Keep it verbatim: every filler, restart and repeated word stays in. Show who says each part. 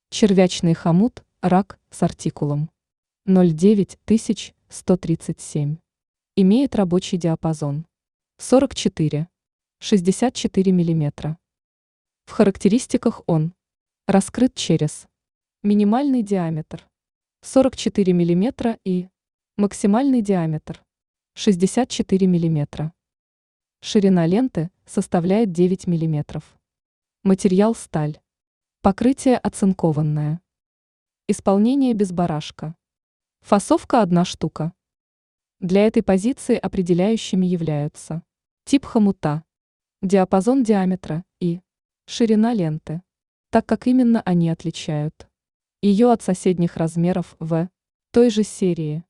Speaker 1: Червячный хомут, рак с артикулом ноль девять тысяч сто тридцать семь. Имеет рабочий диапазон сорок четыре — шестьдесят четыре миллиметра. В характеристиках он раскрыт через минимальный диаметр сорок четыре миллиметра и максимальный диаметр шестьдесят четыре миллиметра. Ширина ленты составляет девять миллиметров. Материал сталь. Покрытие оцинкованное. Исполнение без барашка. Фасовка одна штука. Для этой позиции определяющими являются тип хомута, диапазон диаметра и ширина ленты, так как именно они отличают ее от соседних размеров в той же серии.